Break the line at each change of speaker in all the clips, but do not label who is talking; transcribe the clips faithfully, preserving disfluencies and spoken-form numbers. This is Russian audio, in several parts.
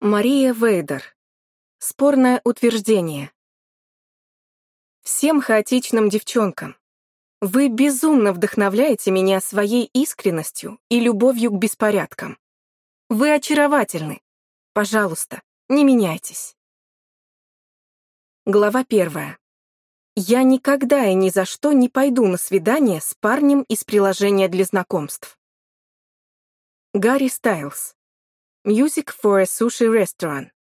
Мария Вейдер. Спорное утверждение. Всем хаотичным девчонкам. Вы безумно вдохновляете меня своей искренностью и любовью к беспорядкам. Вы очаровательны. Пожалуйста, не меняйтесь. Глава первая. Я никогда и ни за что не пойду на свидание с парнем из приложения для знакомств. Гарри Стайлз. Music for a Sushi Restaurant.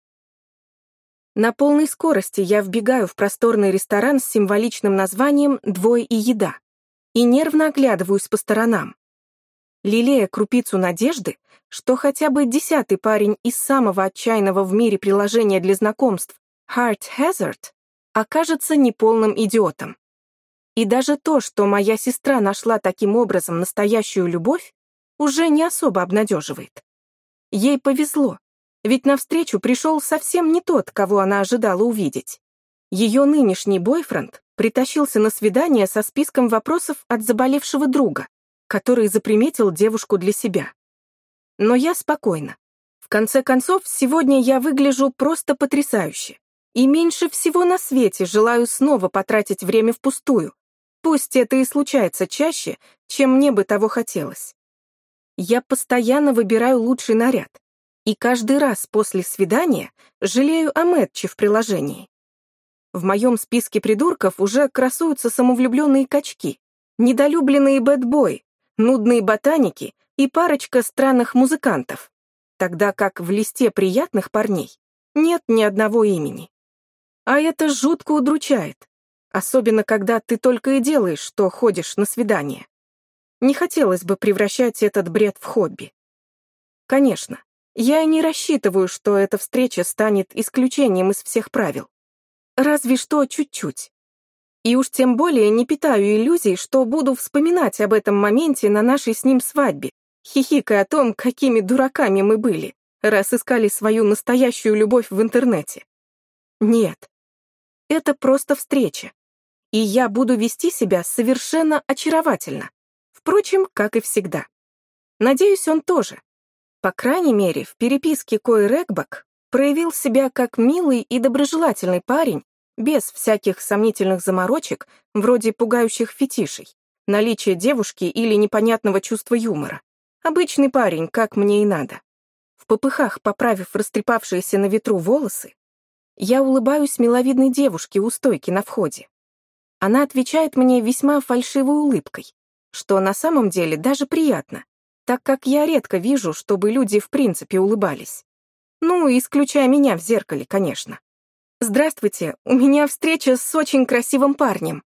На полной скорости я вбегаю в просторный ресторан с символичным названием «Двое и еда» и нервно оглядываюсь по сторонам, лелея крупицу надежды, что хотя бы десятый парень из самого отчаянного в мире приложения для знакомств Heart Hazard окажется неполным идиотом. И даже то, что моя сестра нашла таким образом настоящую любовь, уже не особо обнадеживает. Ей повезло, ведь навстречу пришел совсем не тот, кого она ожидала увидеть. Ее нынешний бойфренд притащился на свидание со списком вопросов от заболевшего друга, который заприметил девушку для себя. Но я спокойна. В конце концов, сегодня я выгляжу просто потрясающе. И меньше всего на свете желаю снова потратить время впустую. Пусть это и случается чаще, чем мне бы того хотелось. Я постоянно выбираю лучший наряд, и каждый раз после свидания жалею о мэтче в приложении. В моем списке придурков уже красуются самовлюбленные качки, недолюбленные бэдбои, нудные ботаники и парочка странных музыкантов, тогда как в листе приятных парней нет ни одного имени. А это жутко удручает, особенно когда ты только и делаешь, что ходишь на свидание. Не хотелось бы превращать этот бред в хобби. Конечно, я и не рассчитываю, что эта встреча станет исключением из всех правил. Разве что чуть-чуть. И уж тем более не питаю иллюзий, что буду вспоминать об этом моменте на нашей с ним свадьбе, хихикая о том, какими дураками мы были, раз искали свою настоящую любовь в интернете. Нет, это просто встреча. И я буду вести себя совершенно очаровательно. Впрочем, как и всегда. Надеюсь, он тоже. По крайней мере, в переписке Кой Рэгбак проявил себя как милый и доброжелательный парень, без всяких сомнительных заморочек, вроде пугающих фетишей, наличия девушки или непонятного чувства юмора. Обычный парень, как мне и надо. В попыхах, поправив растрепавшиеся на ветру волосы, я улыбаюсь миловидной девушке у стойки на входе. Она отвечает мне весьма фальшивой улыбкой, что на самом деле даже приятно, так как я редко вижу, чтобы люди в принципе улыбались. Ну, исключая меня в зеркале, конечно. «Здравствуйте, у меня встреча с очень красивым парнем».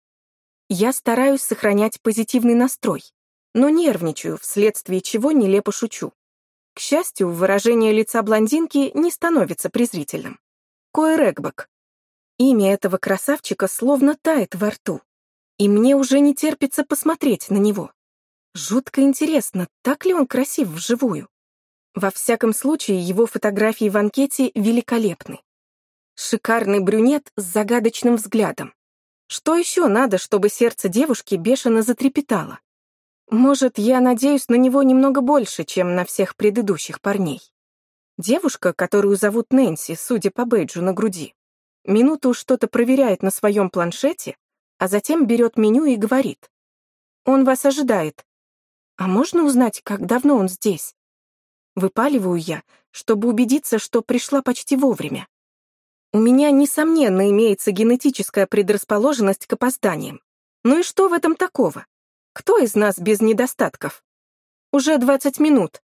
Я стараюсь сохранять позитивный настрой, но нервничаю, вследствие чего нелепо шучу. К счастью, выражение лица блондинки не становится презрительным. Кой Рэгбак. Имя этого красавчика словно тает во рту. И мне уже не терпится посмотреть на него. Жутко интересно, так ли он красив вживую. Во всяком случае, его фотографии в анкете великолепны. Шикарный брюнет с загадочным взглядом. Что еще надо, чтобы сердце девушки бешено затрепетало? Может, я надеюсь на него немного больше, чем на всех предыдущих парней. Девушка, которую зовут Нэнси, судя по бейджу на груди, минуту что-то проверяет на своем планшете, а затем берет меню и говорит: «Он вас ожидает. А можно узнать, как давно он здесь?» Выпаливаю я, чтобы убедиться, что пришла почти вовремя. У меня, несомненно, имеется генетическая предрасположенность к опозданиям. Ну и что в этом такого? Кто из нас без недостатков? Уже двадцать минут.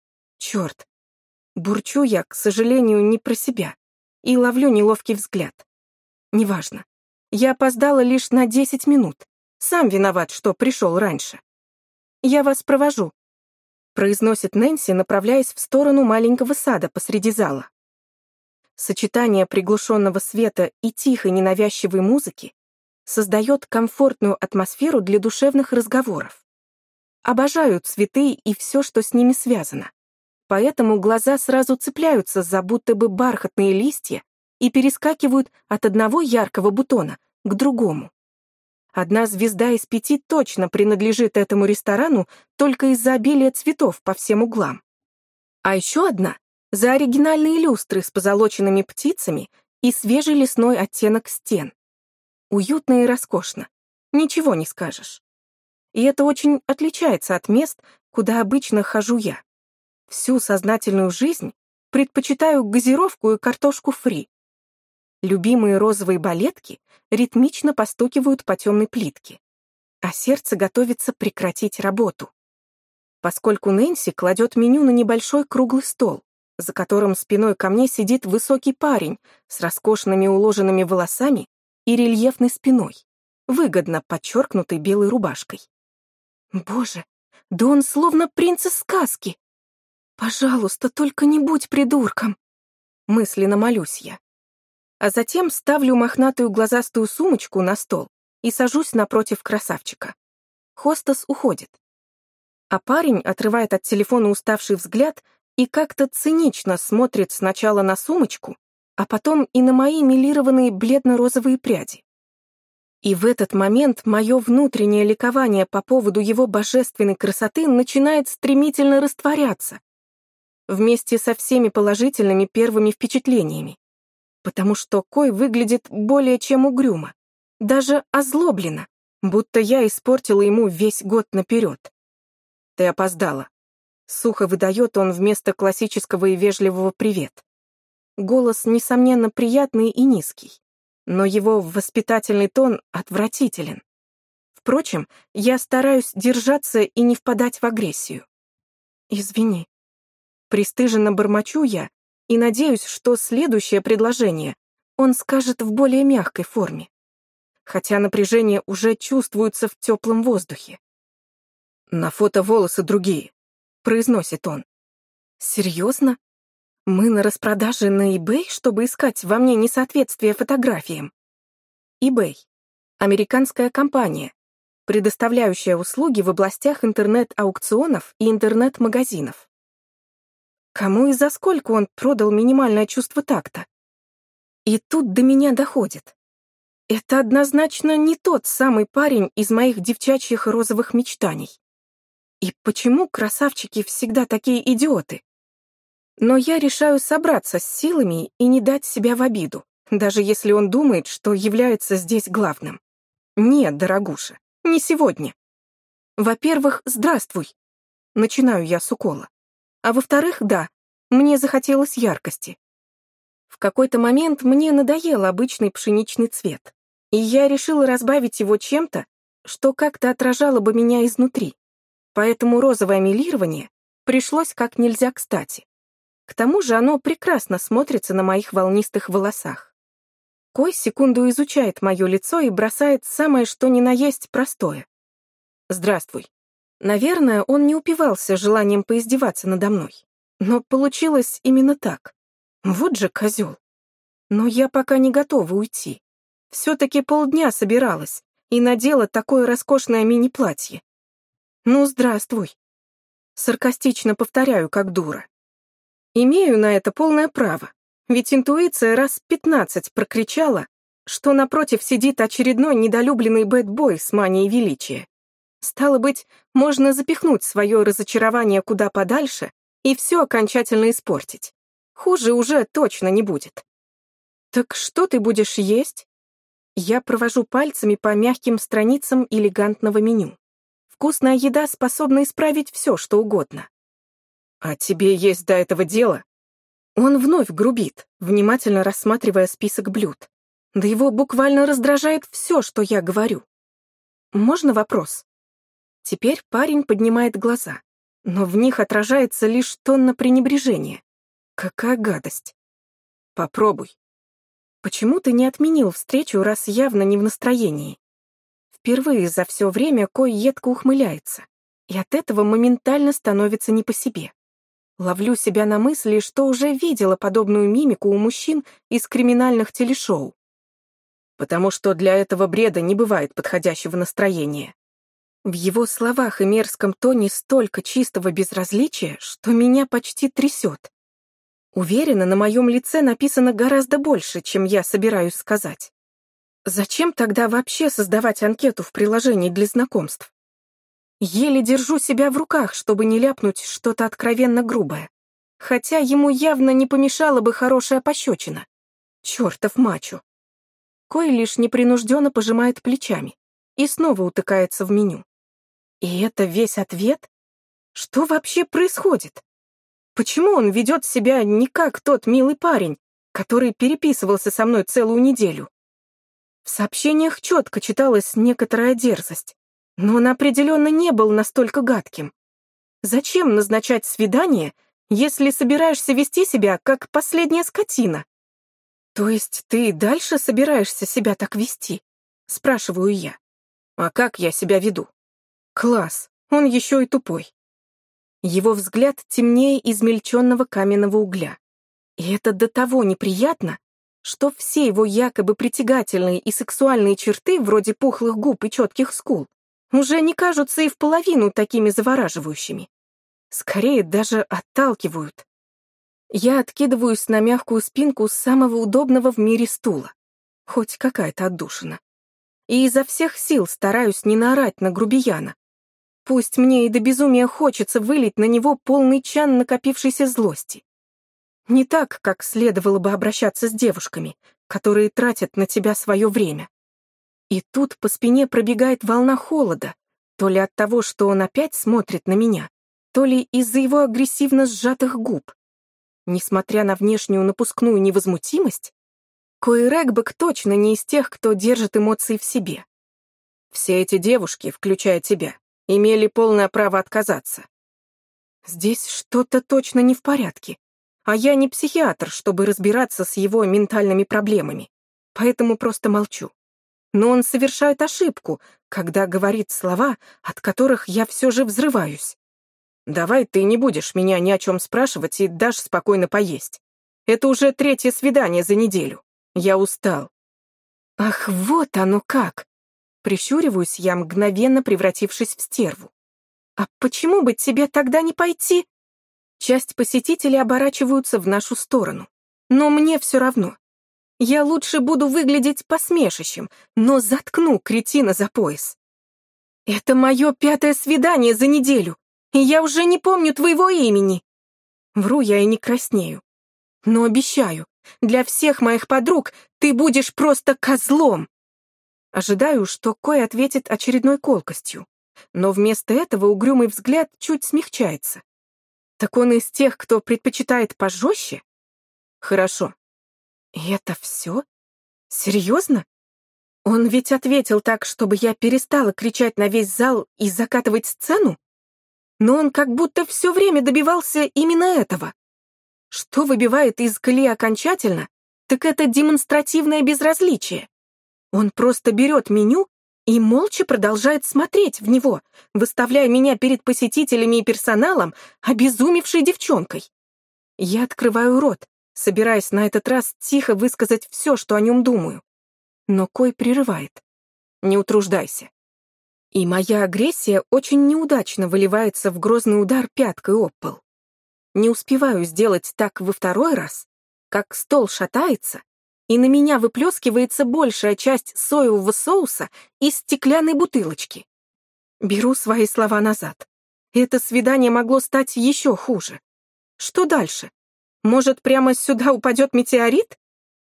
Черт. Бурчу я, к сожалению, не про себя, и ловлю неловкий взгляд. Неважно. Я опоздала лишь на десять минут. Сам виноват, что пришел раньше. «Я вас провожу», — произносит Нэнси, направляясь в сторону маленького сада посреди зала. Сочетание приглушенного света и тихой ненавязчивой музыки создает комфортную атмосферу для душевных разговоров. Обожаю цветы и все, что с ними связано. Поэтому глаза сразу цепляются за будто бы бархатные листья и перескакивают от одного яркого бутона к другому. Одна звезда из пяти точно принадлежит этому ресторану только из-за обилия цветов по всем углам. А еще одна За оригинальные люстры с позолоченными птицами и свежий лесной оттенок стен. Уютно и роскошно. Ничего не скажешь. И это очень отличается от мест, куда обычно хожу я. Всю сознательную жизнь предпочитаю газировку и картошку фри. Любимые розовые балетки ритмично постукивают по темной плитке, а сердце готовится прекратить работу. Поскольку Нэнси кладет меню на небольшой круглый стол, за которым спиной ко мне сидит высокий парень с роскошными уложенными волосами и рельефной спиной, выгодно подчеркнутой белой рубашкой. Боже, да он словно принц из сказки. Пожалуйста, только не будь придурком. Мысленно молюсь я. А затем ставлю мохнатую глазастую сумочку на стол и сажусь напротив красавчика. Хостес уходит. А парень отрывает от телефона уставший взгляд и как-то цинично смотрит сначала на сумочку, а потом и на мои милированные бледно-розовые пряди. И в этот момент мое внутреннее ликование по поводу его божественной красоты начинает стремительно растворяться вместе со всеми положительными первыми впечатлениями, потому что Кой выглядит более чем угрюмо, даже озлобленно, будто я испортила ему весь год наперед. «Ты опоздала», — сухо выдает он вместо классического и вежливого «привет». Голос, несомненно, приятный и низкий, но его воспитательный тон отвратителен. Впрочем, я стараюсь держаться и не впадать в агрессию. «Извини». Пристыженно бормочу я и надеюсь, что следующее предложение он скажет в более мягкой форме, хотя напряжение уже чувствуется в теплом воздухе. «На фото волосы другие», — произносит он. «Серьезно? Мы на распродаже на eBay, чтобы искать во мне несоответствие фотографиям?» eBay — американская компания, предоставляющая услуги в областях интернет-аукционов и интернет-магазинов. Кому и за сколько он продал минимальное чувство такта? И тут до меня доходит. Это однозначно не тот самый парень из моих девчачьих розовых мечтаний. И почему красавчики всегда такие идиоты? Но я решаю собраться с силами и не дать себя в обиду, даже если он думает, что является здесь главным. Нет, дорогуша, не сегодня. Во-первых, здравствуй. Начинаю я с укола. А во-вторых, да, мне захотелось яркости. В какой-то момент мне надоел обычный пшеничный цвет, и я решила разбавить его чем-то, что как-то отражало бы меня изнутри. Поэтому розовое мелирование пришлось как нельзя кстати. К тому же оно прекрасно смотрится на моих волнистых волосах. Кой секунду изучает мое лицо и бросает самое что ни на есть простое. «Здравствуй». Наверное, он не упивался желанием поиздеваться надо мной. Но получилось именно так. Вот же козел. Но я пока не готова уйти. Все-таки полдня собиралась и надела такое роскошное мини-платье. «Ну, здравствуй». Саркастично повторяю, как дура. Имею на это полное право, ведь интуиция раз пятнадцать прокричала, что напротив сидит очередной недолюбленный бэдбой с манией величия. Стало быть, можно запихнуть свое разочарование куда подальше и все окончательно испортить. Хуже уже точно не будет. «Так что ты будешь есть?» Я провожу пальцами по мягким страницам элегантного меню. Вкусная еда способна исправить все, что угодно. «А тебе есть до этого дело?» Он вновь грубит, внимательно рассматривая список блюд. Да его буквально раздражает все, что я говорю. «Можно вопрос?» Теперь парень поднимает глаза, но в них отражается лишь тонна пренебрежения. Какая гадость. «Попробуй». «Почему ты не отменил встречу, раз явно не в настроении?» Впервые за все время Кой едко ухмыляется, и от этого моментально становится не по себе. Ловлю себя на мысли, что уже видела подобную мимику у мужчин из криминальных телешоу. Потому что для этого бреда не бывает подходящего настроения. В его словах и мерзком тоне столько чистого безразличия, что меня почти трясет. Уверена, на моем лице написано гораздо больше, чем я собираюсь сказать. Зачем тогда вообще создавать анкету в приложении для знакомств? Еле держу себя в руках, чтобы не ляпнуть что-то откровенно грубое. хотя ему явно не помешала бы хорошая пощечина. Чёртов мачо. Кой лишь непринужденно пожимает плечами и снова утыкается в меню. И это весь ответ? Что вообще происходит? Почему он ведет себя не как тот милый парень, который переписывался со мной целую неделю? В сообщениях четко читалась некоторая дерзость, но он определенно не был настолько гадким. Зачем назначать свидание, если собираешься вести себя как последняя скотина? То есть ты дальше собираешься себя так вести? Спрашиваю я. А как я себя веду? Класс, он еще и тупой. Его взгляд темнее измельченного каменного угля. И это до того неприятно, что все его якобы притягательные и сексуальные черты, вроде пухлых губ и четких скул, уже не кажутся и в половину такими завораживающими. Скорее даже отталкивают. Я откидываюсь на мягкую спинку самого удобного в мире стула. Хоть какая-то отдушина. И изо всех сил стараюсь не наорать на грубияна. Пусть мне и до безумия хочется вылить на него полный чан накопившейся злости. Не так, как следовало бы обращаться с девушками, которые тратят на тебя свое время. И тут по спине пробегает волна холода, то ли от того, что он опять смотрит на меня, то ли из-за его агрессивно сжатых губ. Несмотря на внешнюю напускную невозмутимость, Кой Рэгбек точно не из тех, кто держит эмоции в себе. Все эти девушки, включая тебя, имели полное право отказаться. Здесь что-то точно не в порядке, а я не психиатр, чтобы разбираться с его ментальными проблемами, поэтому просто молчу. Но он совершает ошибку, когда говорит слова, от которых я все же взрываюсь. «Давай ты не будешь меня ни о чем спрашивать и дашь спокойно поесть. Это уже третье свидание за неделю. Я устал». Ах, вот оно как! Прищуриваюсь я, мгновенно превратившись в стерву. А почему бы тебе тогда не пойти? Часть посетителей оборачиваются в нашу сторону. Но мне все равно. Я лучше буду выглядеть посмешищем, но заткну кретина за пояс. Это мое пятое свидание за неделю, и я уже не помню твоего имени. Вру я и не краснею. Но обещаю, для всех моих подруг ты будешь просто козлом. Ожидаю, что Кой ответит очередной колкостью, но вместо этого угрюмый взгляд чуть смягчается. Так он из тех, кто предпочитает пожестче? Хорошо. И это все? Серьезно? Он ведь ответил так, чтобы я перестала кричать на весь зал и закатывать сцену? Но он как будто все время добивался именно этого. Что выбивает из колеи окончательно, так это демонстративное безразличие. Он просто берет меню и молча продолжает смотреть в него, выставляя меня перед посетителями и персоналом обезумевшей девчонкой. Я открываю рот, собираясь на этот раз тихо высказать все, что о нем думаю. Но Кой прерывает. Не утруждайся. И моя агрессия очень неудачно выливается в грозный удар пяткой об пол. Не успеваю сделать так во второй раз, как стол шатается, и на меня выплескивается большая часть соевого соуса из стеклянной бутылочки. Беру свои слова назад. Это свидание могло стать еще хуже. Что дальше? Может, прямо сюда упадет метеорит?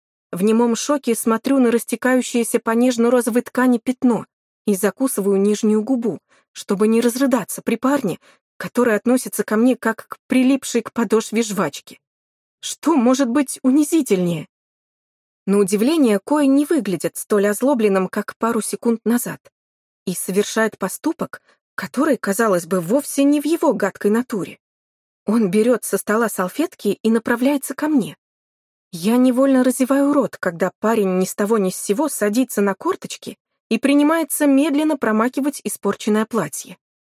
В немом шоке смотрю на растекающееся по нежно-розовой ткани пятно и закусываю нижнюю губу, чтобы не разрыдаться при парне, который относится ко мне как к прилипшей к подошве жвачки. Что может быть унизительнее? На удивление, Кой не выглядит столь озлобленным, как пару секунд назад, и совершает поступок, который, казалось бы, вовсе не в его гадкой натуре. Он берет со стола салфетки и направляется ко мне. Я невольно разеваю рот, когда парень ни с того ни с сего садится на корточки и принимается медленно промакивать испорченное платье.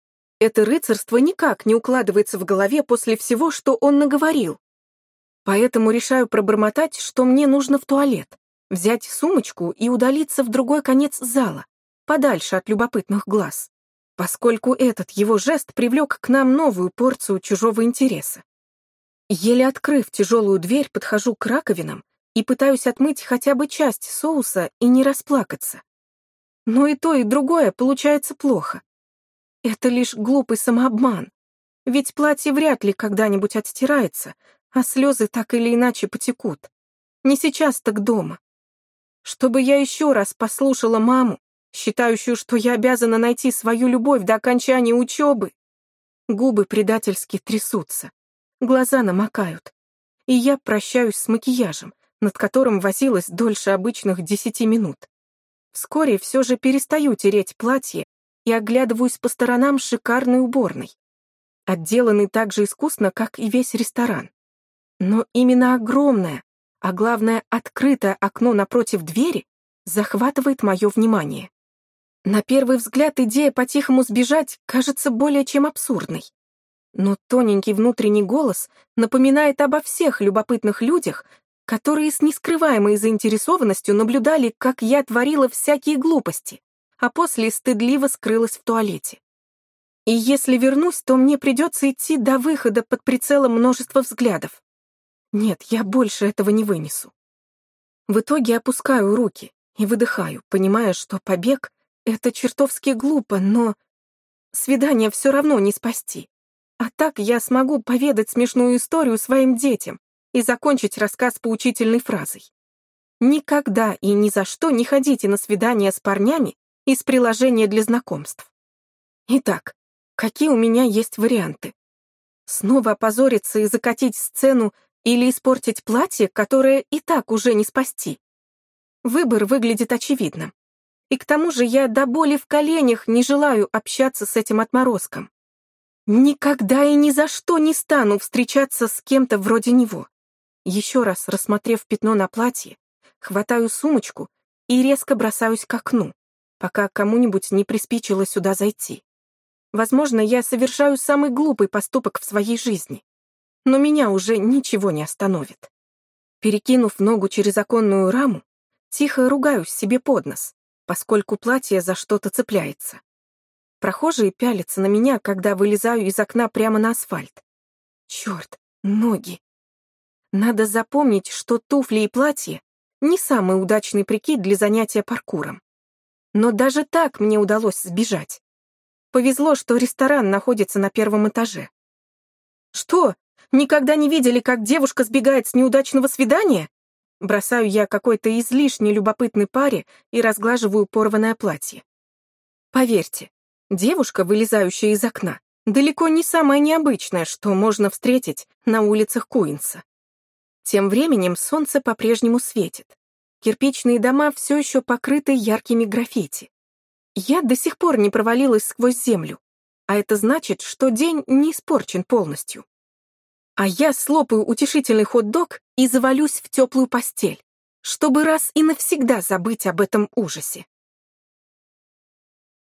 Это рыцарство никак не укладывается в голове после всего, что он наговорил. Поэтому решаю пробормотать, что мне нужно в туалет, взять сумочку и удалиться в другой конец зала, подальше от любопытных глаз, поскольку этот его жест привлек к нам новую порцию чужого интереса. Еле открыв тяжелую дверь, подхожу к раковинам и пытаюсь отмыть хотя бы часть соуса и не расплакаться. Но и то, и другое получается плохо. Это лишь глупый самообман. Ведь платье вряд ли когда-нибудь отстирается, а слезы так или иначе потекут. Не сейчас, так дома. Чтобы я еще раз послушала маму, считающую, что я обязана найти свою любовь до окончания учебы. Губы предательски трясутся, глаза намокают, и я прощаюсь с макияжем, над которым возилась дольше обычных десяти минут. Вскоре все же перестаю тереть платье и оглядываюсь по сторонам шикарной уборной, отделанный так же искусно, как и весь ресторан. Но именно огромное, а главное, открытое окно напротив двери захватывает мое внимание. На первый взгляд идея по-тихому сбежать кажется более чем абсурдной. Но тоненький внутренний голос напоминает обо всех любопытных людях, которые с нескрываемой заинтересованностью наблюдали, как я творила всякие глупости, а после стыдливо скрылась в туалете. И если вернусь, то мне придется идти до выхода под прицелом множества взглядов. Нет, я больше этого не вынесу. В итоге опускаю руки и выдыхаю, понимая, что побег — это чертовски глупо, но свидание все равно не спасти. А так я смогу поведать смешную историю своим детям и закончить рассказ поучительной фразой. Никогда и ни за что не ходите на свидания с парнями из приложения для знакомств. Итак, какие у меня есть варианты? Снова опозориться и закатить сцену или испортить платье, которое и так уже не спасти? Выбор выглядит очевидным. И к тому же я до боли в коленях не желаю общаться с этим отморозком. Никогда и ни за что не стану встречаться с кем-то вроде него. Еще раз рассмотрев пятно на платье, хватаю сумочку и резко бросаюсь к окну, пока кому-нибудь не приспичило сюда зайти. Возможно, я совершаю самый глупый поступок в своей жизни, но меня уже ничего не остановит. Перекинув ногу через оконную раму, тихо ругаюсь себе под нос, поскольку платье за что-то цепляется. Прохожие пялятся на меня, когда вылезаю из окна прямо на асфальт. Черт, ноги. Надо запомнить, что туфли и платье — не самый удачный прикид для занятия паркуром. Но даже так мне удалось сбежать. Повезло, что ресторан находится на первом этаже. Что, никогда не видели, как девушка сбегает с неудачного свидания? Бросаю я какой-то излишне любопытной паре и разглаживаю порванное платье. Поверьте, девушка, вылезающая из окна, далеко не самое необычное, что можно встретить на улицах Куинса. Тем временем солнце по-прежнему светит. Кирпичные дома все еще покрыты яркими граффити. Я до сих пор не провалилась сквозь землю, а это значит, что день не испорчен полностью. А я слопаю утешительный хот-дог и завалюсь в теплую постель, чтобы раз и навсегда забыть об этом ужасе.